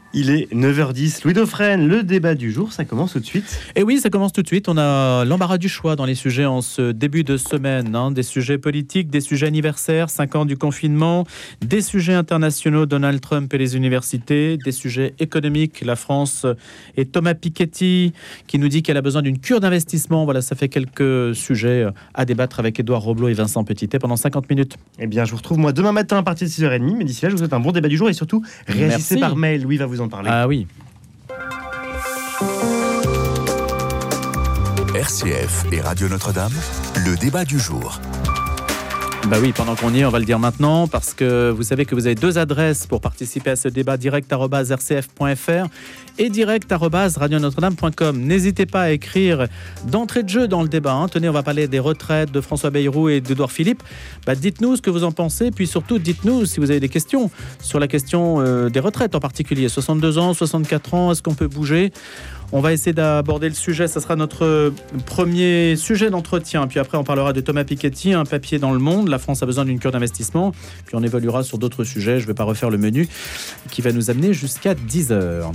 Il est 9h10. Louis Dauphren, le débat du jour, ça commence tout de suite. Et oui, ça commence tout de suite. On a l'embarras du choix dans les sujets en ce début de semaine. Des sujets politiques, des sujets anniversaires, 5 ans du confinement, des sujets internationaux, Donald Trump et les universités, des sujets économiques, la France et Thomas Piketty qui nous dit qu'elle a besoin d'une cure d'investissement. Voilà, ça fait quelques sujets à débattre avec Édouard Roblot et Vincent Petitet pendant 50 minutes. Eh bien, je vous retrouve moi demain matin à partir de 6h30. Mais d'ici là, je vous souhaite un bon débat du jour et surtout, réagissez par mail. Louis va vous en parler. Ah oui. RCF et Radio Notre-Dame, le débat du jour. Bah oui, pendant qu'on y est, on va le dire maintenant, parce que vous savez que vous avez 2 adresses pour participer à ce débat, direct@rcf.fr et direct@radionotre-dame.com. N'hésitez pas à écrire d'entrée de jeu dans le débat. Tenez, on va parler des retraites de François Bayrou et d'Édouard Philippe. Dites-nous ce que vous en pensez, puis surtout, dites-nous si vous avez des questions sur la question des retraites en particulier. 62 ans, 64 ans, est-ce qu'on peut bouger ? On va essayer d'aborder le sujet, ça sera notre premier sujet d'entretien. Puis après, on parlera de Thomas Piketty, un papier dans Le Monde. La France a besoin d'une cure d'investissement. Puis on évoluera sur d'autres sujets. Je ne vais pas refaire le menu qui va nous amener jusqu'à 10h.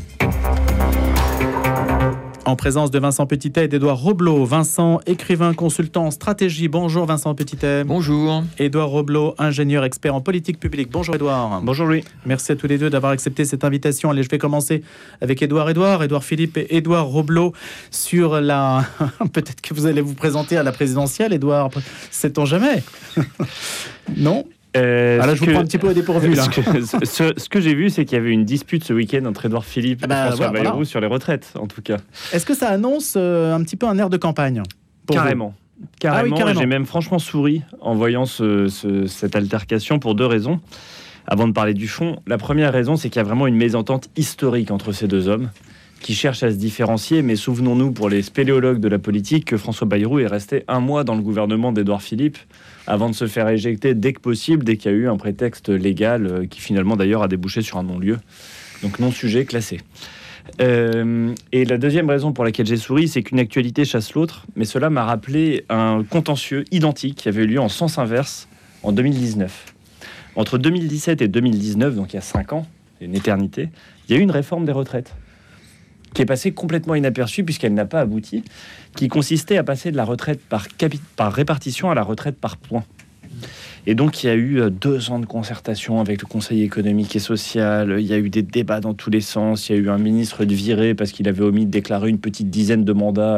En présence de Vincent Petitet et d'Édouard Roblot. Vincent, écrivain, consultant en stratégie. Bonjour Vincent Petitet. Bonjour. Édouard Roblot, ingénieur, expert en politique publique. Bonjour Édouard. Bonjour Louis. Merci à tous les deux d'avoir accepté cette invitation. Allez, je vais commencer avec Édouard Philippe et Édouard Roblot sur la... Peut-être que vous allez vous présenter à la présidentielle, Édouard. Sait-on jamais? Non. Là, je vous prends un petit peu au dépourvu. Là. Ce que j'ai vu, c'est qu'il y avait une dispute ce week-end entre Édouard Philippe et François Bayrou sur les retraites, en tout cas. Est-ce que ça annonce un petit peu un air de campagne Carrément. Carrément. J'ai même franchement souri en voyant cette altercation pour 2 raisons. Avant de parler du fond, la première raison, c'est qu'il y a vraiment une mésentente historique entre ces 2 hommes qui cherchent à se différencier. Mais souvenons-nous, pour les spéléologues de la politique, que François Bayrou est resté 1 mois dans le gouvernement d'Édouard Philippe avant de se faire éjecter dès que possible, dès qu'il y a eu un prétexte légal qui finalement d'ailleurs a débouché sur un non-lieu. Donc non-sujet classé. Et la deuxième raison pour laquelle j'ai souri, c'est qu'une actualité chasse l'autre, mais cela m'a rappelé un contentieux identique qui avait eu lieu en sens inverse en 2019. Entre 2017 et 2019, donc il y a 5 ans, une éternité, il y a eu une réforme des retraites qui est passée complètement inaperçue puisqu'elle n'a pas abouti, qui consistait à passer de la retraite par répartition à la retraite par points. Et donc, il y a eu 2 ans de concertation avec le Conseil économique et social, il y a eu des débats dans tous les sens, il y a eu un ministre de viré parce qu'il avait omis de déclarer une petite dizaine de mandats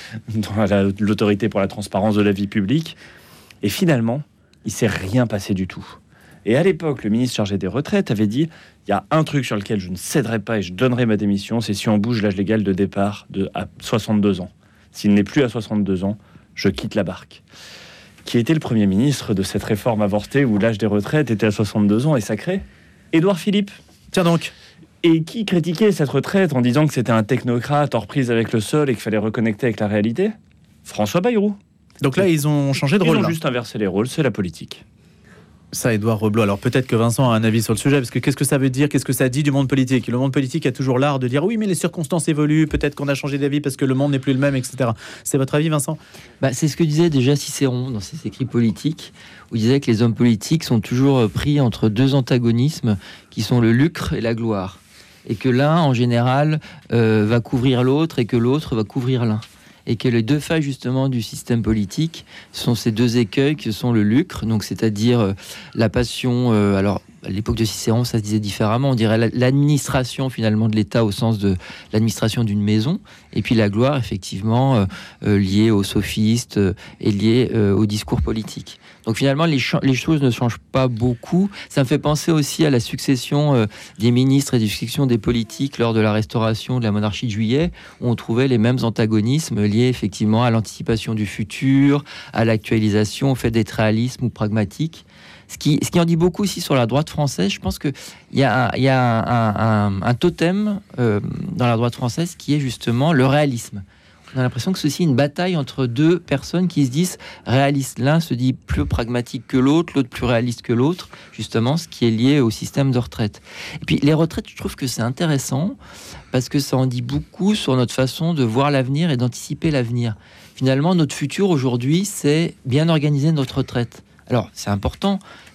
à l'autorité pour la transparence de la vie publique. Et finalement, il ne s'est rien passé du tout. Et à l'époque, le ministre chargé des retraites avait dit « Il y a un truc sur lequel je ne céderai pas et je donnerai ma démission, c'est si on bouge l'âge légal de départ à 62 ans. S'il n'est plus à 62 ans, je quitte la barque. » Qui était le Premier ministre de cette réforme avortée où l'âge des retraites était à 62 ans et sacré? Édouard Philippe. Tiens donc. Et qui critiquait cette retraite en disant que c'était un technocrate hors prise avec le sol et qu'il fallait reconnecter avec la réalité? François Bayrou. Donc là, ils ont changé de rôle. Ils ont juste inversé les rôles, c'est la politique. Ça, Édouard Roblot. Alors peut-être que Vincent a un avis sur le sujet, parce que qu'est-ce que ça veut dire, qu'est-ce que ça dit du monde politique? Le monde politique a toujours l'art de dire oui, mais les circonstances évoluent, peut-être qu'on a changé d'avis parce que le monde n'est plus le même, etc. C'est votre avis, Vincent? C'est ce que disait déjà Cicéron dans ses écrits politiques, où il disait que les hommes politiques sont toujours pris entre 2 antagonismes qui sont le lucre et la gloire. Et que l'un, en général, va couvrir l'autre et que l'autre va couvrir l'un. Et que les 2 failles justement du système politique sont ces 2 écueils que sont le lucre, donc c'est-à-dire la passion. Alors à l'époque de Cicéron, ça se disait différemment. On dirait l'administration finalement de l'État au sens de l'administration d'une maison, et puis la gloire effectivement liée aux sophistes et liée au discours politique. Donc finalement, les choses ne changent pas beaucoup. Ça me fait penser aussi à la succession des ministres et des successions des politiques lors de la restauration de la monarchie de Juillet, où on trouvait les mêmes antagonismes liés effectivement à l'anticipation du futur, à l'actualisation, au fait d'être réaliste ou pragmatique. Ce qui en dit beaucoup aussi sur la droite française. Je pense qu'il y a un totem dans la droite française qui est justement le réalisme. On a l'impression que ceci est une bataille entre 2 personnes qui se disent réalistes. L'un se dit plus pragmatique que l'autre plus réaliste que l'autre, justement, ce qui est lié au système de retraite. Et puis les retraites, je trouve que c'est intéressant parce que ça en dit beaucoup sur notre façon de voir l'avenir et d'anticiper l'avenir. Finalement, notre futur aujourd'hui, c'est bien organiser notre retraite. Alors, c'est important,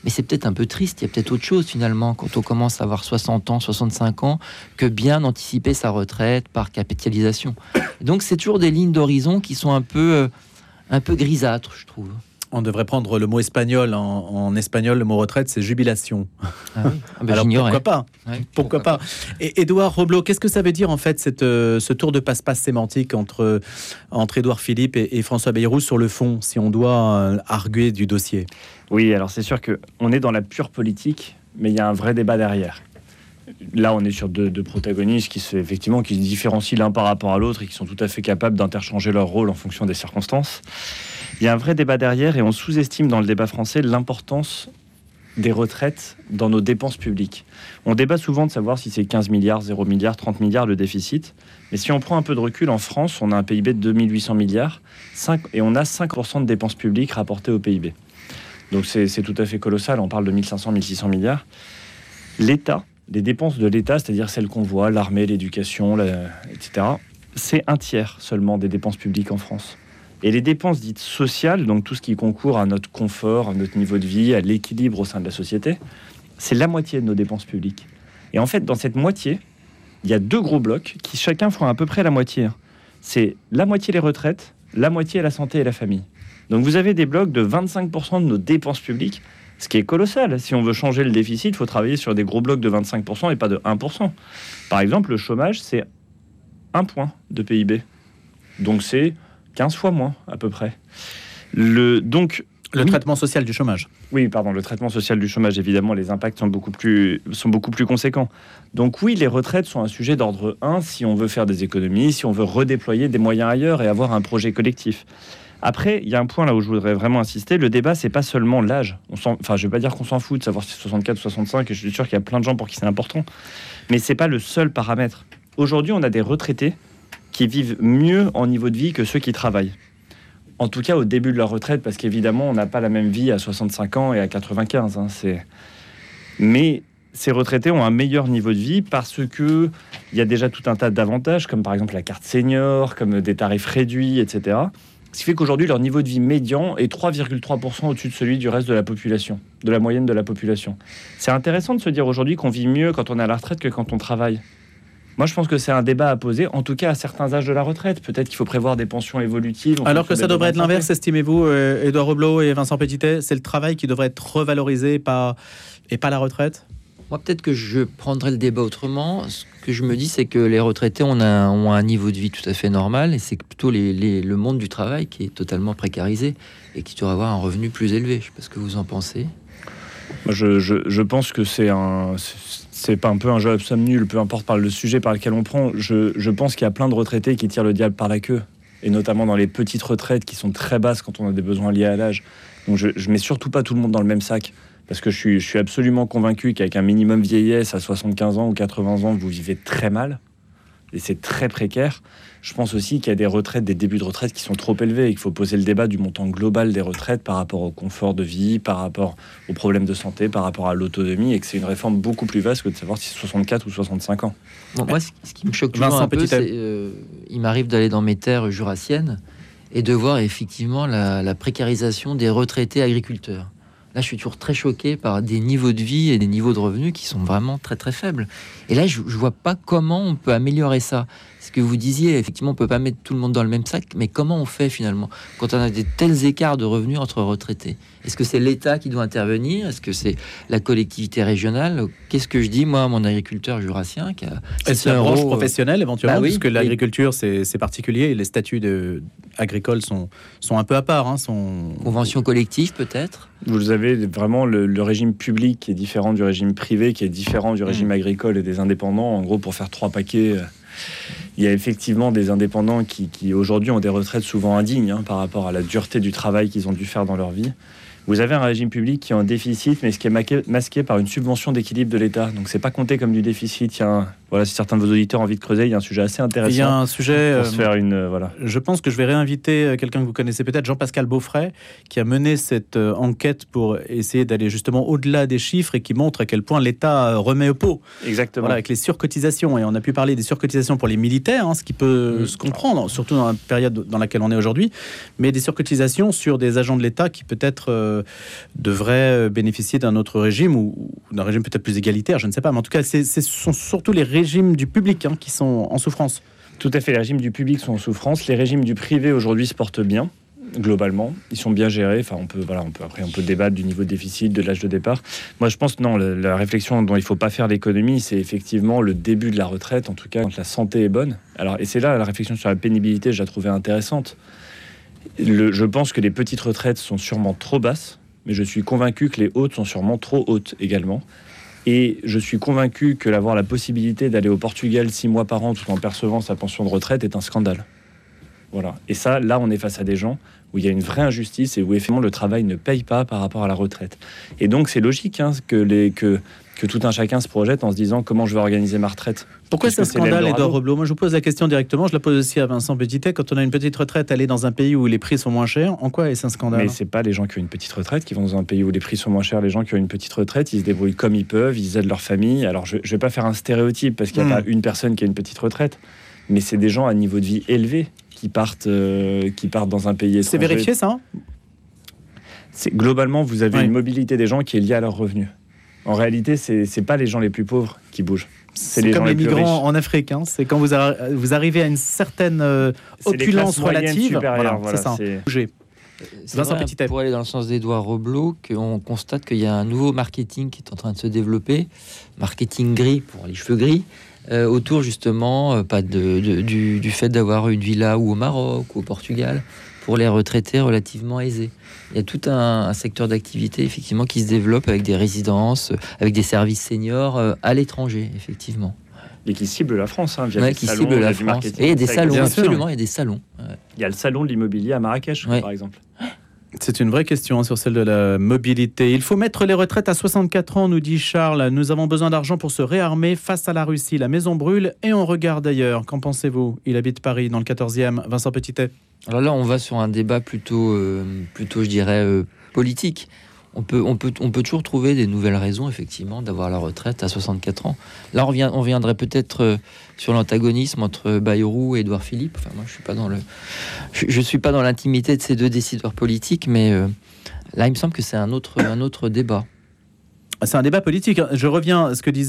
Mais c'est peut-être un peu triste, il y a peut-être autre chose finalement, quand on commence à avoir 60 ans, 65 ans, que bien anticiper sa retraite par capitalisation. Donc c'est toujours des lignes d'horizon qui sont un peu grisâtres, je trouve. On devrait prendre le mot espagnol. En espagnol, le mot retraite, c'est jubilation. Ah oui. Ben alors j'ignorais. pourquoi pas, pourquoi pas. Et Édouard Roblot, qu'est-ce que ça veut dire en fait ce tour de passe-passe sémantique entre Édouard Philippe et François Bayrou sur le fond, si on doit arguer du dossier? Oui, alors c'est sûr qu'on est dans la pure politique, mais il y a un vrai débat derrière. Là, on est sur deux protagonistes qui se différencient l'un par rapport à l'autre et qui sont tout à fait capables d'interchanger leur rôle en fonction des circonstances. Il y a un vrai débat derrière et on sous-estime dans le débat français l'importance des retraites dans nos dépenses publiques. On débat souvent de savoir si c'est 15 milliards, 0 milliards, 30 milliards le déficit. Mais si on prend un peu de recul, en France, on a un PIB de 2800 milliards et on a 5% de dépenses publiques rapportées au PIB. Donc c'est tout à fait colossal, on parle de 1500, 1600 milliards. L'État, les dépenses de l'État, c'est-à-dire celles qu'on voit, l'armée, l'éducation, etc., c'est 1/3 seulement des dépenses publiques en France. Et les dépenses dites sociales, donc tout ce qui concourt à notre confort, à notre niveau de vie, à l'équilibre au sein de la société, c'est la moitié de nos dépenses publiques. Et en fait, dans cette moitié, il y a 2 gros blocs qui chacun font à peu près la moitié. C'est la moitié les retraites, la moitié la santé et la famille. Donc vous avez des blocs de 25% de nos dépenses publiques, ce qui est colossal. Si on veut changer le déficit, il faut travailler sur des gros blocs de 25% et pas de 1%. Par exemple, le chômage, c'est 1 point de PIB. Donc c'est 15 fois moins, à peu près. Le traitement social du chômage. Oui, pardon, le traitement social du chômage, évidemment, les impacts sont beaucoup plus conséquents. Donc oui, les retraites sont un sujet d'ordre 1 si on veut faire des économies, si on veut redéployer des moyens ailleurs et avoir un projet collectif. Après, il y a un point là où je voudrais vraiment insister, le débat, c'est pas seulement l'âge. Je ne vais pas dire qu'on s'en fout de savoir si c'est 64 ou 65, et je suis sûr qu'il y a plein de gens pour qui c'est important, mais c'est pas le seul paramètre. Aujourd'hui, on a des retraités qui vivent mieux en niveau de vie que ceux qui travaillent. En tout cas, au début de leur retraite, parce qu'évidemment, on n'a pas la même vie à 65 ans et à 95. Mais ces retraités ont un meilleur niveau de vie parce qu'il y a déjà tout un tas d'avantages, comme par exemple la carte senior, comme des tarifs réduits, etc. Ce qui fait qu'aujourd'hui, leur niveau de vie médian est 3,3% au-dessus de celui du reste de la population, de la moyenne de la population. C'est intéressant de se dire aujourd'hui qu'on vit mieux quand on est à la retraite que quand on travaille. Moi, je pense que c'est un débat à poser, en tout cas à certains âges de la retraite. Peut-être qu'il faut prévoir des pensions évolutives. Alors que ça devrait être l'inverse, estimez-vous, Édouard Roblot et Vincent Petittet, c'est le travail qui devrait être revalorisé et pas la retraite? Moi, peut-être que je prendrais le débat autrement. Ce que je me dis, c'est que les retraités ont un niveau de vie tout à fait normal, et c'est plutôt le monde du travail qui est totalement précarisé et qui doit avoir un revenu plus élevé. Je ne sais pas ce que vous en pensez. Moi, je pense que c'est pas un peu un jeu à somme nulle, peu importe par le sujet par lequel on prend. Je pense qu'il y a plein de retraités qui tirent le diable par la queue, et notamment dans les petites retraites qui sont très basses quand on a des besoins liés à l'âge. Donc je mets surtout pas tout le monde dans le même sac, parce que je suis absolument convaincu qu'avec un minimum vieillesse à 75 ans ou 80 ans, vous vivez très mal, et c'est très précaire. Je pense aussi qu'il y a des retraites, des débuts de retraite qui sont trop élevés, et qu'il faut poser le débat du montant global des retraites par rapport au confort de vie, par rapport aux problèmes de santé, par rapport à l'autonomie, et que c'est une réforme beaucoup plus vaste que de savoir si c'est 64 ou 65 ans. Bon, moi, ce qui me choque toujours un peu, c'est il m'arrive d'aller dans mes terres jurassiennes et de voir effectivement la précarisation des retraités agriculteurs. Là, je suis toujours très choqué par des niveaux de vie et des niveaux de revenus qui sont vraiment très très faibles. Et là, je vois pas comment on peut améliorer ça. Ce que vous disiez, effectivement, on peut pas mettre tout le monde dans le même sac, mais comment on fait finalement quand on a des tels écarts de revenus entre retraités? Est-ce que c'est l'État qui doit intervenir? Est-ce que c'est la collectivité régionale? Qu'est-ce que je dis, moi, à mon agriculteur jurassien qui a... Est-ce la branche professionnelle, éventuellement, oui, puisque l'agriculture, c'est particulier, et les statuts agricoles sont un peu à part. Convention collective, peut-être? Vous avez vraiment le régime public qui est différent du régime privé, qui est différent du régime agricole et des indépendants. En gros, pour faire 3 paquets... Il y a effectivement des indépendants qui aujourd'hui ont des retraites souvent indignes par rapport à la dureté du travail qu'ils ont dû faire dans leur vie. Vous avez un régime public qui est en déficit, mais ce qui est masqué par une subvention d'équilibre de l'État. Donc c'est pas compté comme du déficit. Voilà, si certains de vos auditeurs ont envie de creuser, il y a un sujet assez intéressant. Il y a un sujet. Pour se faire une voilà. Je pense que je vais réinviter quelqu'un que vous connaissez peut-être, Jean-Pascal Beaufray, qui a mené cette enquête pour essayer d'aller justement au-delà des chiffres et qui montre à quel point l'État remet au pot. Exactement. Voilà, avec les surcotisations. Et on a pu parler des surcotisations pour les militaires, ce qui peut se comprendre, surtout dans la période dans laquelle on est aujourd'hui, mais des surcotisations sur des agents de l'État qui peut-être devraient bénéficier d'un autre régime ou d'un régime peut-être plus égalitaire, je ne sais pas. Mais en tout cas, ce sont surtout les régimes du public qui sont en souffrance. Tout à fait, les régimes du public sont en souffrance. Les régimes du privé aujourd'hui se portent bien, globalement. Ils sont bien gérés. Enfin, on peut débattre du niveau de déficit, de l'âge de départ. Moi, je pense non, la réflexion dont il ne faut pas faire l'économie, c'est effectivement le début de la retraite, en tout cas quand la santé est bonne. Alors, et c'est là la réflexion sur la pénibilité, je la trouvais intéressante. Je pense que les petites retraites sont sûrement trop basses, mais je suis convaincu que les hautes sont sûrement trop hautes également. Et je suis convaincu que d'avoir la possibilité d'aller au Portugal 6 mois par an tout en percevant sa pension de retraite est un scandale. Voilà. Et ça, là, on est face à des gens où il y a une vraie injustice et où effectivement le travail ne paye pas par rapport à la retraite. Et donc c'est logique que tout un chacun se projette en se disant comment je vais organiser ma retraite. Pourquoi c'est un scandale, Édouard Reblot ? Moi, je vous pose la question directement. Je la pose aussi à Vincent Petitet. Quand on a une petite retraite, aller dans un pays où les prix sont moins chers, en quoi est-ce un scandale ? Mais c'est pas les gens qui ont une petite retraite qui vont dans un pays où les prix sont moins chers. Les gens qui ont une petite retraite, ils se débrouillent comme ils peuvent, ils aident leur famille. Alors, je vais pas faire un stéréotype parce qu'il n'y a pas une personne qui a une petite retraite, mais c'est des gens à niveau de vie élevé qui partent dans un pays étranger. C'est vérifié, ça ? Globalement, vous avez une mobilité des gens qui est liée à leurs revenus. En réalité, c'est pas les gens les plus pauvres qui bougent. C'est les comme gens les plus riches. migrants en Afrique. C'est quand vous arrivez à une certaine opulence relative. Voilà, c'est ça. C'est vrai, pour aller dans le sens d'Édouard Reblot, qu'on constate qu'il y a un nouveau marketing qui est en train de se développer, marketing gris pour les cheveux gris, autour justement du fait d'avoir une villa ou au Maroc ou au Portugal pour les retraités relativement aisés. Il y a tout un secteur d'activité effectivement qui se développe avec des résidences, avec des services seniors à l'étranger, effectivement. Et qui cible la France, via des qui salons, cible la France. Et il y a des salons, absolument, il y a des salons. Il y a le salon de l'immobilier à Marrakech, par exemple. C'est une vraie question sur celle de la mobilité. Il faut mettre les retraites à 64 ans, nous dit Charles. Nous avons besoin d'argent pour se réarmer face à la Russie. La maison brûle et on regarde ailleurs. Qu'en pensez-vous ? Il habite Paris, dans le 14e. Vincent Petitet. Alors là, on va sur un débat plutôt je dirais, politique. On peut toujours trouver des nouvelles raisons, effectivement, d'avoir la retraite à 64 ans. Là, on viendrait peut-être sur l'antagonisme entre Bayrou et Édouard Philippe. Enfin, moi, je suis pas dans l'intimité de ces deux décideurs politiques, mais là, il me semble que c'est un autre débat. C'est un débat politique. Je reviens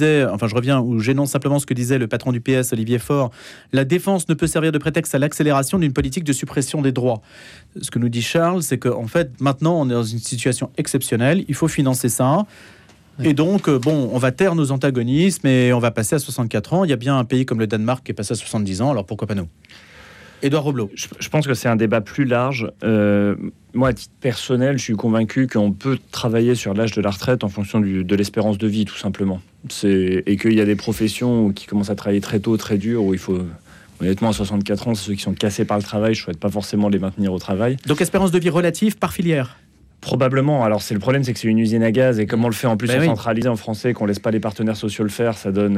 ou j'énonce simplement ce que disait le patron du PS, Olivier Faure. La défense ne peut servir de prétexte à l'accélération d'une politique de suppression des droits. Ce que nous dit Charles, c'est qu'en fait, maintenant, on est dans une situation exceptionnelle. Il faut financer ça. Oui. Et donc, on va taire nos antagonismes et on va passer à 64 ans. Il y a bien un pays comme le Danemark qui est passé à 70 ans. Alors, pourquoi pas nous ? Édouard Reblot. Je pense que c'est un débat plus large. Moi, à titre personnel, je suis convaincu qu'on peut travailler sur l'âge de la retraite en fonction de l'espérance de vie, tout simplement. Et qu'il y a des professions qui commencent à travailler très tôt, très dur, où il faut... Honnêtement, à 64 ans, c'est ceux qui sont cassés par le travail. Je ne souhaite pas forcément les maintenir au travail. Donc, espérance de vie relative par filière ? Probablement. Alors, le problème, c'est que c'est une usine à gaz. Et comme on le fait en plus centralisé en français, qu'on ne laisse pas les partenaires sociaux le faire, ça donne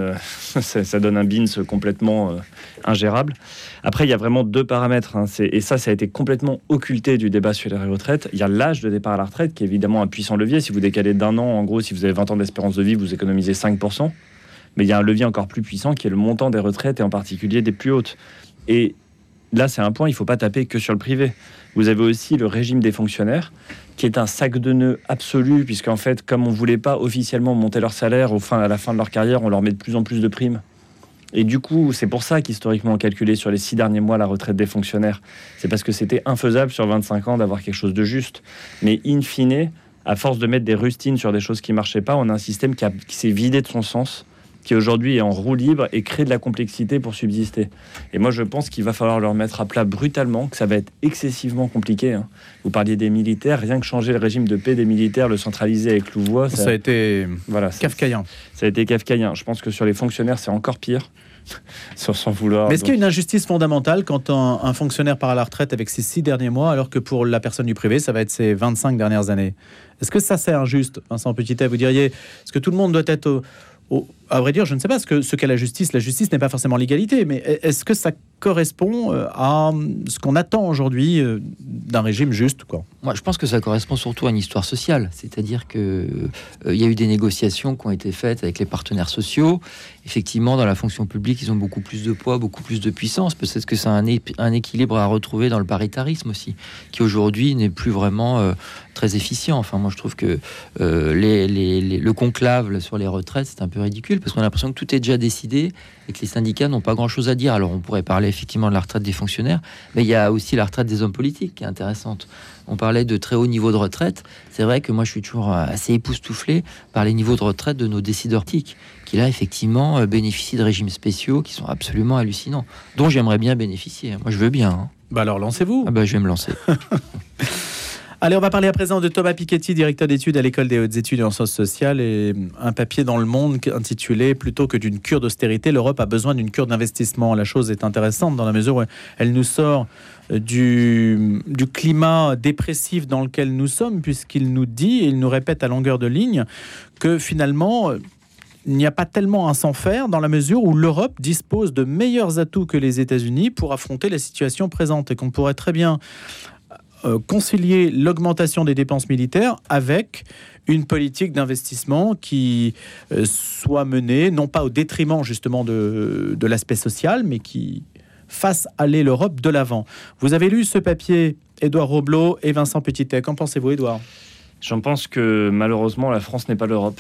un BINS complètement ingérable. Après, il y a vraiment deux paramètres. Et ça a été complètement occulté du débat sur les retraites. Il y a l'âge de départ à la retraite, qui est évidemment un puissant levier. Si vous décalez d'un an, en gros, si vous avez 20 ans d'espérance de vie, vous économisez 5%. Mais il y a un levier encore plus puissant, qui est le montant des retraites, et en particulier des plus hautes. Et là, c'est un point, il ne faut pas taper que sur le privé. Vous avez aussi le régime des fonctionnaires, qui est un sac de nœuds absolu, puisqu'en fait, comme on ne voulait pas officiellement monter leur salaire à la fin de leur carrière, on leur met de plus en plus de primes. Et du coup, c'est pour ça qu'historiquement, on calculait sur les 6 derniers mois la retraite des fonctionnaires. C'est parce que c'était infaisable sur 25 ans d'avoir quelque chose de juste. Mais in fine, à force de mettre des rustines sur des choses qui ne marchaient pas, on a un système qui s'est vidé de son sens, qui aujourd'hui est en roue libre et crée de la complexité pour subsister. Et moi, je pense qu'il va falloir le remettre à plat brutalement, que ça va être excessivement compliqué. Vous parliez des militaires, rien que changer le régime de paix des militaires, le centraliser avec Louvois... Ça a été kafkaïen. Ça a été kafkaïen. Je pense que sur les fonctionnaires, c'est encore pire. Sans vouloir... Mais est-ce qu'il y a une injustice fondamentale quand un fonctionnaire part à la retraite avec ses 6 derniers mois, alors que pour la personne du privé, ça va être ses 25 dernières années ? Est-ce que ça, c'est injuste, Vincent Petitet ? Vous diriez, est-ce que tout le monde doit être À vrai dire, je ne sais pas ce qu'est la justice. La justice n'est pas forcément l'égalité, mais est-ce que ça correspond à ce qu'on attend aujourd'hui d'un régime juste, quoi ? Moi, je pense que ça correspond surtout à une histoire sociale. C'est-à-dire qu'il y a eu des négociations qui ont été faites avec les partenaires sociaux. Effectivement, dans la fonction publique, ils ont beaucoup plus de poids, beaucoup plus de puissance. Peut-être que c'est un équilibre à retrouver dans le paritarisme aussi, qui aujourd'hui n'est plus vraiment très efficient. Enfin, moi, je trouve que le conclave sur les retraites, c'est un peu ridicule, parce qu'on a l'impression que tout est déjà décidé et que les syndicats n'ont pas grand-chose à dire. Alors, on pourrait parler effectivement de la retraite des fonctionnaires, mais il y a aussi la retraite des hommes politiques qui est intéressante. On parlait de très haut niveau de retraite. C'est vrai que moi, je suis toujours assez époustouflé par les niveaux de retraite de nos décideurs politiques, qui là, effectivement, bénéficient de régimes spéciaux qui sont absolument hallucinants, dont j'aimerais bien bénéficier. Moi, je veux bien. Hein. Bah alors, lancez-vous. Ah bah, je vais me lancer. Allez, on va parler à présent de Thomas Piketty, directeur d'études à l'École des hautes études en sciences sociales, et un papier dans Le Monde intitulé « Plutôt que d'une cure d'austérité, l'Europe a besoin d'une cure d'investissement ». La chose est intéressante dans la mesure où elle nous sort du climat dépressif dans lequel nous sommes, puisqu'il nous dit, et il nous répète à longueur de ligne, que finalement, il n'y a pas tellement un sans faire dans la mesure où l'Europe dispose de meilleurs atouts que les États-Unis pour affronter la situation présente, et qu'on pourrait très bien concilier l'augmentation des dépenses militaires avec une politique d'investissement qui soit menée, non pas au détriment justement de l'aspect social, mais qui fasse aller l'Europe de l'avant. Vous avez lu ce papier, Édouard Roblot et Vincent Petitet. Qu'en pensez-vous, Édouard ? J'en pense que malheureusement, la France n'est pas l'Europe.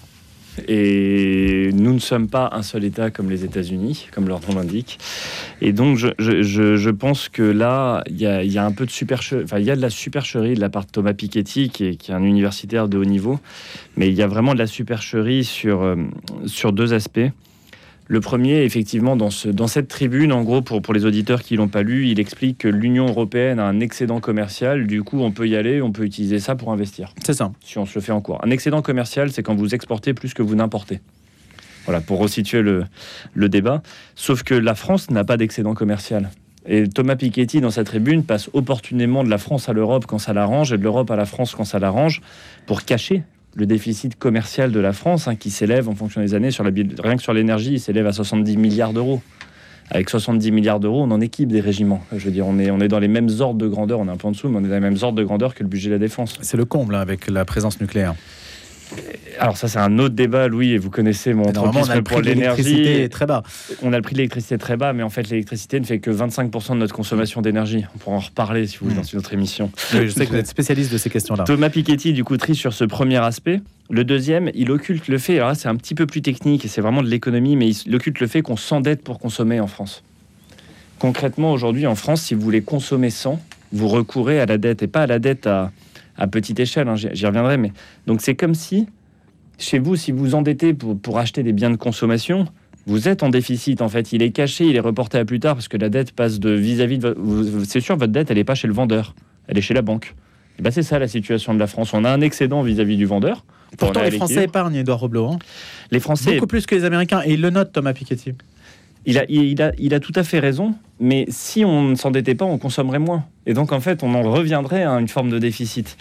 Et nous ne sommes pas un seul État comme les États-Unis, comme leur nom l'indique. Et donc, je pense que là, il y a un peu de il y a de la supercherie de la part de Thomas Piketty, qui est un universitaire de haut niveau. Mais il y a vraiment de la supercherie sur deux aspects. Le premier, effectivement, dans cette tribune, en gros, pour les auditeurs qui ne l'ont pas lu, il explique que l'Union européenne a un excédent commercial. Du coup, on peut y aller, on peut utiliser ça pour investir. C'est ça. Si on se le fait en cours. Un excédent commercial, c'est quand vous exportez plus que vous n'importez. Voilà, pour resituer le débat. Sauf que la France n'a pas d'excédent commercial. Et Thomas Piketty, dans sa tribune, passe opportunément de la France à l'Europe quand ça l'arrange et de l'Europe à la France quand ça l'arrange, pour cacher le déficit commercial de la France, qui s'élève en fonction des années, rien que sur l'énergie, il s'élève à 70 milliards d'euros. Avec 70 milliards d'euros, on en équipe des régiments. Je veux dire, on est dans les mêmes ordres de grandeur, on est un peu en dessous, mais on est dans les mêmes ordres de grandeur que le budget de la défense. C'est le comble avec la présence nucléaire. Alors ça, c'est un autre débat, Louis, et vous connaissez mon tropisme pour l'énergie. Est très bas. On a le prix de l'électricité très bas, mais en fait, l'électricité ne fait que 25% de notre consommation d'énergie. On pourra en reparler, si vous voulez, dans une autre émission. Oui, je sais que vous êtes spécialiste de ces questions-là. Thomas Piketty, du coup, trie sur ce premier aspect. Le deuxième, il occulte le fait, alors là, c'est un petit peu plus technique, et c'est vraiment de l'économie, mais il occulte le fait qu'on s'endette pour consommer en France. Concrètement, aujourd'hui, en France, si vous voulez consommer sans, vous recourez à la dette, et pas à la dette à petite échelle, j'y reviendrai, mais donc c'est comme si chez vous, si vous endettez pour acheter des biens de consommation, vous êtes en déficit, en fait. Il est caché, il est reporté à plus tard, parce que la dette passe de vis-à-vis de... C'est sûr, votre dette, elle n'est pas chez le vendeur, elle est chez la banque. Et ben, c'est ça la situation de la France. On a un excédent vis-à-vis du vendeur. Pourtant, les Français épargnent, Édouard Roblot. Les Français... Beaucoup plus que les Américains, et il le note, Thomas Piketty. Il a tout à fait raison, mais si on ne s'endettait pas, on consommerait moins. Et donc, en fait, on en reviendrait à une forme de déficit.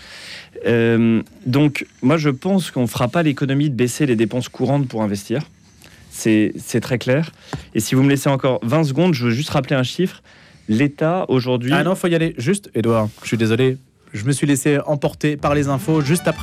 Donc, moi, je pense qu'on ne fera pas l'économie de baisser les dépenses courantes pour investir. C'est très clair. Et si vous me laissez encore 20 secondes, je veux juste rappeler un chiffre. L'État, aujourd'hui... Ah non, il faut y aller. Juste, Édouard, je suis désolé. Je me suis laissé emporter par les infos juste après.